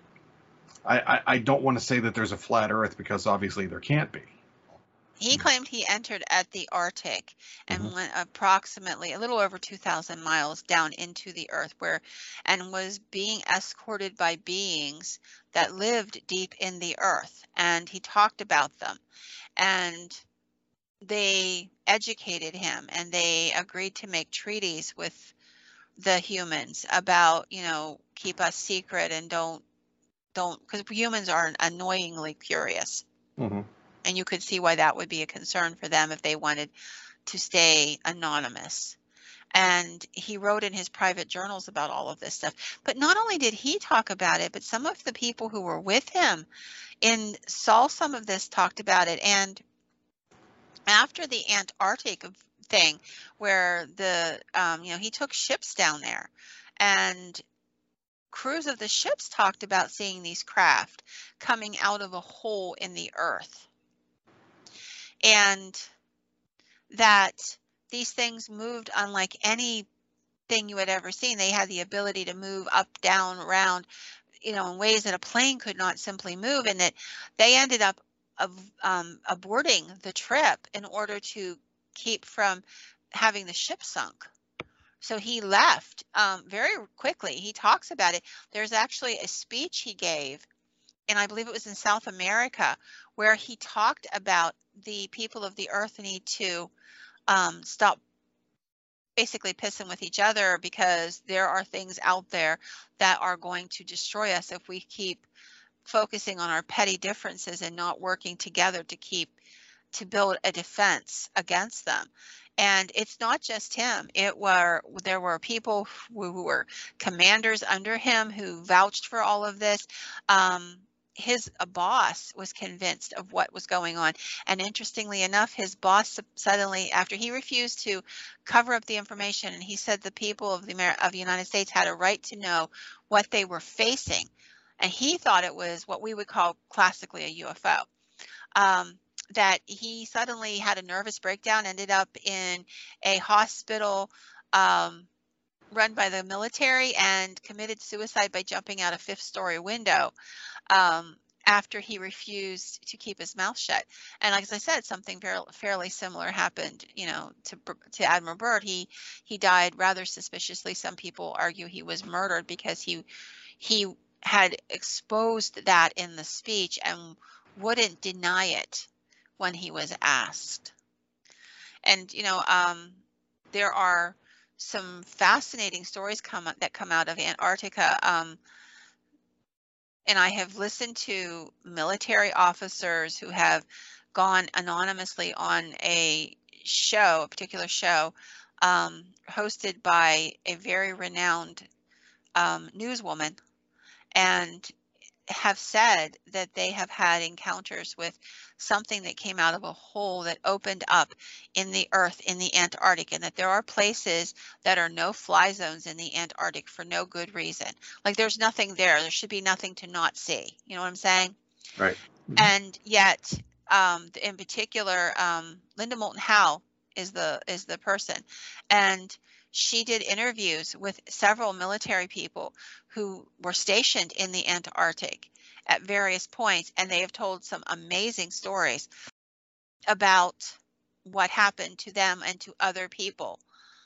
I, I, I don't want to say that there's a flat Earth because obviously there can't be. He claimed he entered at the Arctic and Mhm. went approximately a little over two thousand miles down into the earth, where and was being escorted by beings that lived deep in the earth. And he talked about them, and they educated him, and they agreed to make treaties with the humans about, you know, keep us secret and don't don't because humans are annoyingly curious. Mhm. And you could see why that would be a concern for them if they wanted to stay anonymous. And he wrote in his private journals about all of this stuff. But not only did he talk about it, but some of the people who were with him in saw some of this, talked about it. And after the Antarctic thing, where the um, you know, he took ships down there, and crews of the ships talked about seeing these craft coming out of a hole in the earth. And that these things moved unlike anything you had ever seen. They had the ability to move up, down, around, you know, in ways that a plane could not simply move, and that they ended up of, um, aborting the trip in order to keep from having the ship sunk. So he left um, very quickly. He talks about it. There's actually a speech he gave, and I believe it was in South America, where he talked about the people of the earth need to um, stop basically pissing with each other, because there are things out there that are going to destroy us if we keep focusing on our petty differences and not working together to keep to build a defense against them. And it's not just him. It were there were people who, who were commanders under him who vouched for all of this. Um, his a boss was convinced of what was going on. And interestingly enough, his boss suddenly, after he refused to cover up the information, and he said the people of the Amer of the United States had a right to know what they were facing. And he thought it was what we would call classically a U F O. Um, that he suddenly had a nervous breakdown, ended up in a hospital um, run by the military, and committed suicide by jumping out a fifth story window um, after he refused to keep his mouth shut. And like as I said, something fairly, fairly similar happened, you know, to to Admiral Byrd. He he died rather suspiciously. Some people argue he was murdered because he he had exposed that in the speech and wouldn't deny it when he was asked. And, you know, um, there are some fascinating stories come that come out of Antarctica. Um, and I have listened to military officers who have gone anonymously on a show, a particular show, um, hosted by a very renowned um, newswoman, and have said that they have had encounters with something that came out of a hole that opened up in the earth in the Antarctic, and that there are places that are no fly zones in the Antarctic for no good reason. Like there's nothing there. There should be nothing to not see. You know what I'm saying? Right. Mm-hmm. And yet, um, in particular, um, Linda Moulton Howe is the is the person, and she did interviews with several military people who were stationed in the Antarctic at various points, and they have told some amazing stories about what happened to them and to other people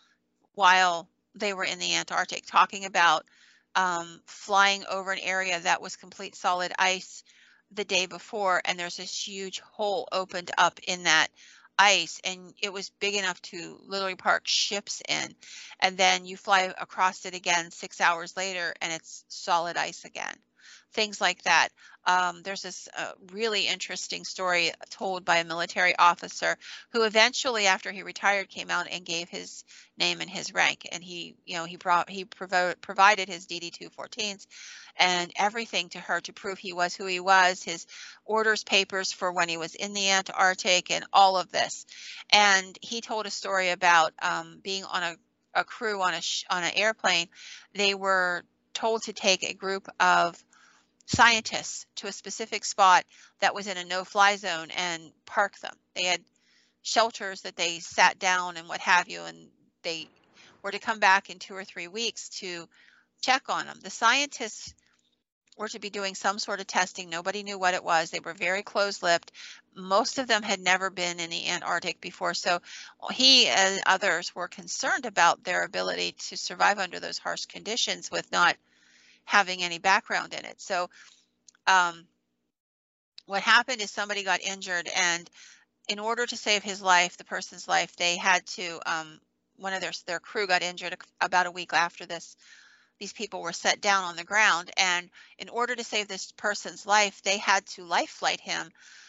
while they were in the Antarctic, talking about um, flying over an area that was complete solid ice the day before, and there's this huge hole opened up in that ice, and it was big enough to literally park ships in, and then you fly across it again six hours later and it's solid ice again. Things like that. Um, there's this uh, really interesting story told by a military officer who eventually, after he retired, came out and gave his name and his rank, and he, you know, he brought he provo provided his D D two fourteens and everything to her to prove he was who he was, his orders papers for when he was in the Antarctic, and all of this. And he told a story about um, being on a, a crew on a sh on an airplane. They were told to take a group of scientists to a specific spot that was in a no-fly zone and park them. They had shelters that they sat down and what have you, and they were to come back in two or three weeks to check on them. The scientists were to be doing some sort of testing. Nobody knew what it was. They were very close-lipped. Most of them had never been in the Antarctic before, so he and others were concerned about their ability to survive under those harsh conditions with not having any background in it. So um, what happened is somebody got injured, and in order to save his life, the person's life, they had to, um, one of their, their crew got injured about a week after this. These people were set down on the ground, and in order to save this person's life, they had to life flight him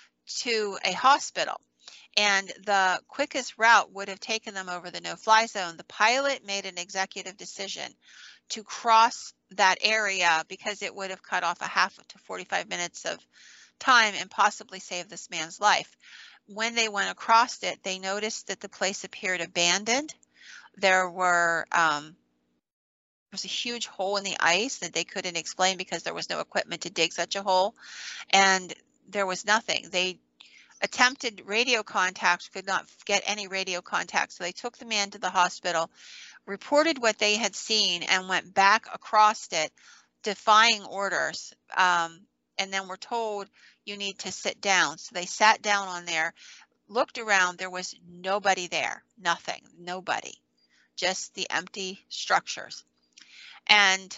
to a hospital. And the quickest route would have taken them over the no-fly zone. The pilot made an executive decision to cross that area because it would have cut off a half to forty-five minutes of time and possibly save this man's life. When they went across it, they noticed that the place appeared abandoned. There were um, there was a huge hole in the ice that they couldn't explain because there was no equipment to dig such a hole, and there was nothing. They attempted radio contact, could not get any radio contact, so they took the man to the hospital, reported what they had seen, and went back across it, defying orders, um, and then were told, you need to sit down. So they sat down on there, looked around, there was nobody there, nothing, nobody, just the empty structures. And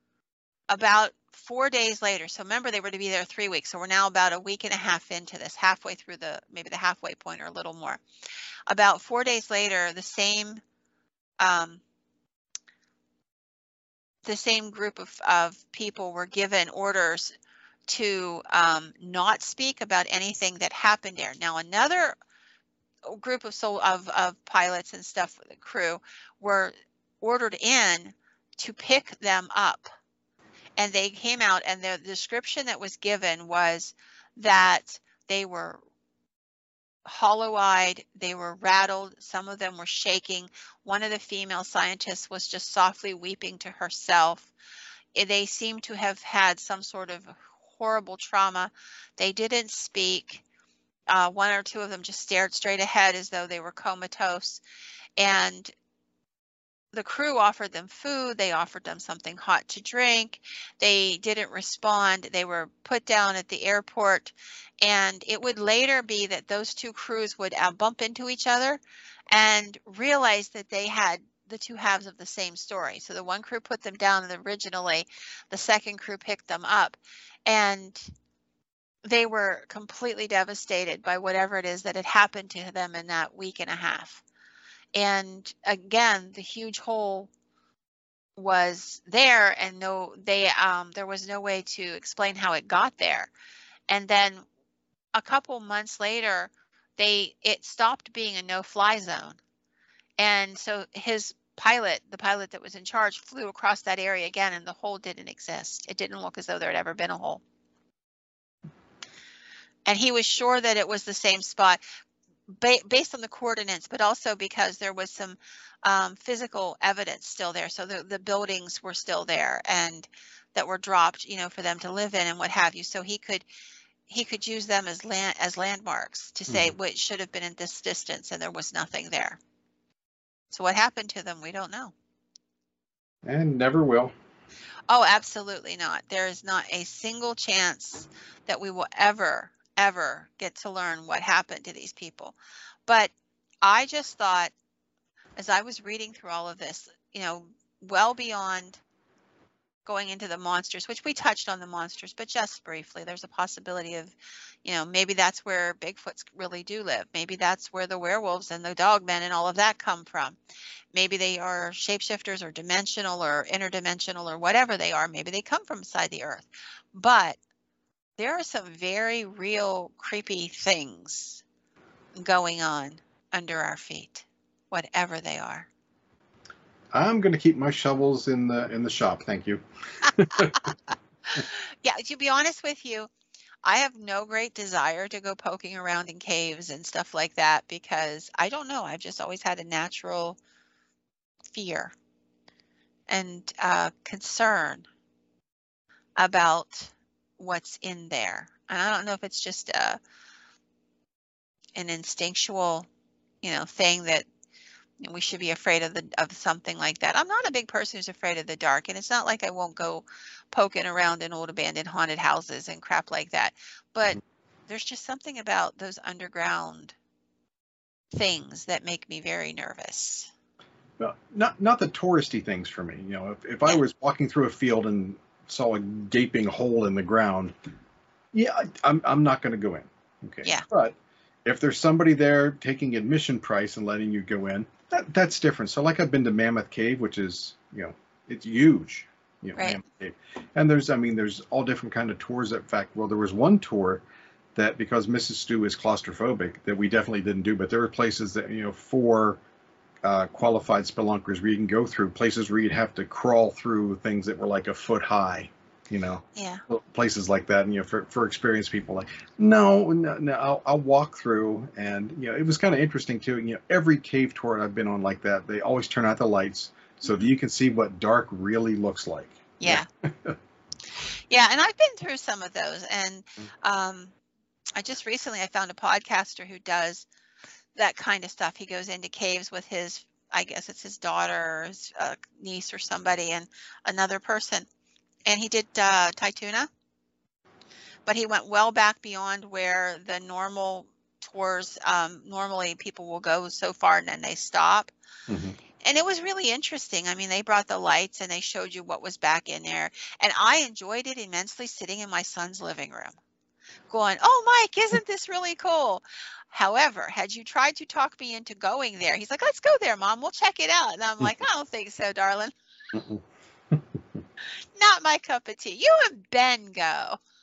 about four days later, so remember they were to be there three weeks, so we're now about a week and a half into this, halfway through the, maybe the halfway point or a little more. About four days later, the same um, the same group of, of people were given orders to um, not speak about anything that happened there. Now, another group of sol- of, of pilots and stuff, the crew, were ordered in to pick them up. And they came out, and the description that was given was that they were hollow-eyed, they were rattled, some of them were shaking. One of the female scientists was just softly weeping to herself. They seemed to have had some sort of horrible trauma. They didn't speak. Uh, one or two of them just stared straight ahead as though they were comatose. And the crew offered them food. They offered them something hot to drink. They didn't respond. They were put down at the airport. And it would later be that those two crews would uh, bump into each other and realize that they had the two halves of the same story. So the one crew put them down originally, the second crew picked them up. And they were completely devastated by whatever it is that had happened to them in that week and a half. And again, the huge hole was there, and no, they um, there was no way to explain how it got there. And then a couple months later, they it stopped being a no-fly zone, and so his pilot, the pilot that was in charge, flew across that area again, and the hole didn't exist. It didn't look as though there had ever been a hole, and he was sure that it was the same spot. Based on the coordinates, but also because there was some um, physical evidence still there. So the, the buildings were still there and that were dropped, you know, for them to live in and what have you. So he could he could use them as land as landmarks to say mm-hmm. what should have been at this distance, and there was nothing there. So what happened to them, we don't know. And never will. Oh, absolutely not. There is not a single chance that we will ever ever get to learn what happened to these people. But I just thought, as I was reading through all of this, you know, well beyond going into the monsters, which we touched on the monsters, but just briefly, there's a possibility of, you know, maybe that's where Bigfoots really do live. Maybe that's where the werewolves and the dogmen and all of that come from. Maybe they are shapeshifters or dimensional or interdimensional or whatever they are. Maybe they come from inside the earth. But there are some very real creepy things going on under our feet, whatever they are. I'm going to keep my shovels in the in the shop. Thank you. Yeah, to be honest with you, I have no great desire to go poking around in caves and stuff like that because I don't know. I've just always had a natural fear and uh, concern about what's in there. And I don't know if it's just a an instinctual, you know, thing that you know, we should be afraid of the of something like that. I'm not a big person who's afraid of the dark, and it's not like I won't go poking around in old abandoned haunted houses and crap like that. But there's just something about those underground things that make me very nervous. Well, not not the touristy things for me. You know, if, if I Yeah. was walking through a field and saw a gaping hole in the ground, yeah, I, I'm I'm not going to go in. Okay. Yeah. But if there's somebody there taking admission price and letting you go in, that that's different. So like I've been to Mammoth Cave, which is, you know, it's huge. You know, Right. Mammoth Cave. And there's, I mean, there's all different kind of tours. In fact, well, there was one tour that because Missus Stu is claustrophobic that we definitely didn't do, but there were places that, you know, for uh, qualified spelunkers where you can go through places where you'd have to crawl through things that were like a foot high, you know, Yeah. places like that. And, you know, for, for experienced people, like, no, no, no I'll, I'll walk through. And, you know, it was kind of interesting too. You know, every cave tour I've been on like that, they always turn out the lights so that you can see what dark really looks like. Yeah. Yeah. And I've been through some of those. And um, I just recently, I found a podcaster who does that kind of stuff. He goes into caves with his, I guess it's his daughter or his uh, niece or somebody and another person. And he did uh, Taituna, but he went well back beyond where the normal tours, um, normally people will go so far and then they stop. Mm-hmm. And it was really interesting. I mean, they brought the lights and they showed you what was back in there. And I enjoyed it immensely sitting in my son's living room going, oh, Mike, isn't this really cool? However, had you tried to talk me into going there, he's like, let's go there, Mom. We'll check it out. And I'm like, I don't think so, darling. Not my cup of tea. You and Ben go.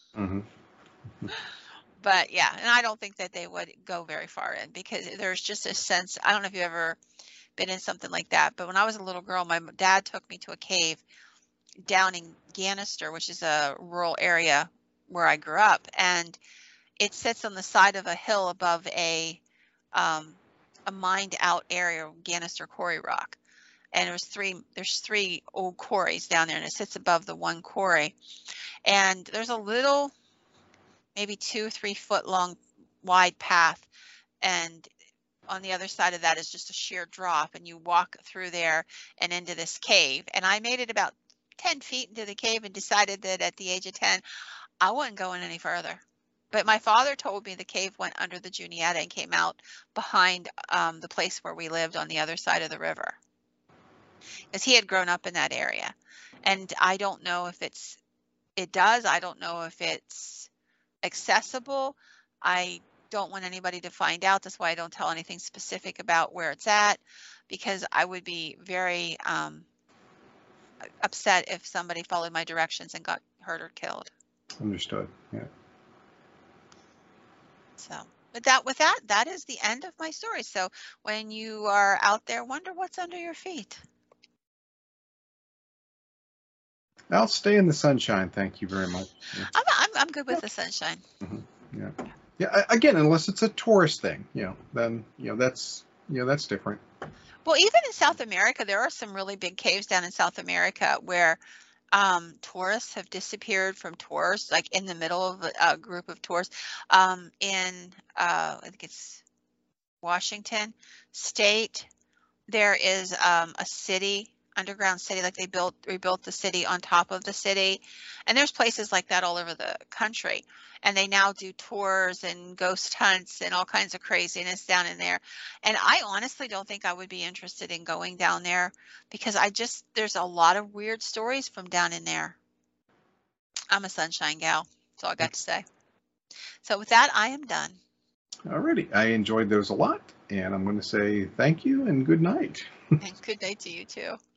Mm-hmm. But yeah, and I don't think that they would go very far in because there's just a sense. I don't know if you've ever been in something like that, but when I was a little girl, my m- dad took me to a cave down in Ganister, which is a rural area where I grew up, and it sits on the side of a hill above a um, a mined out area, Ganister Quarry Rock. And there was three, there's three old quarries down there, and it sits above the one quarry. And there's a little, maybe two, three foot long, wide path, and on the other side of that is just a sheer drop, and you walk through there and into this cave. And I made it about ten feet into the cave and decided that at the age of ten, I wasn't going any further. But my father told me the cave went under the Juniata and came out behind um, the place where we lived on the other side of the river, because he had grown up in that area. And I don't know if it's, it does. I don't know if it's accessible. I don't want anybody to find out. That's why I don't tell anything specific about where it's at, because I would be very um, upset if somebody followed my directions and got hurt or killed. Understood. Yeah. So, but that with that, that is the end of my story. So when you are out there, wonder what's under your feet. I'll stay in the sunshine. Thank you very much. Yeah. I'm I'm, I'm good with the sunshine. Mm-hmm. Yeah. Yeah. I- Again, unless it's a tourist thing, you know, then you know that's you know that's different. Well, even in South America, there are some really big caves down in South America where um, tourists have disappeared from tours, like in the middle of a, a group of tours. Um, in uh, I think it's Washington State, there is um, a city, underground city, like they built rebuilt the city on top of the city, and there's places like that all over the country. And they now do tours and ghost hunts and all kinds of craziness down in there. And I honestly don't think I would be interested in going down there because I just there's a lot of weird stories from down in there. I'm a sunshine gal. That's all I got to say. So with that, I am done. Alrighty. I enjoyed those a lot, and I'm going to say thank you and good night. And good night to you too.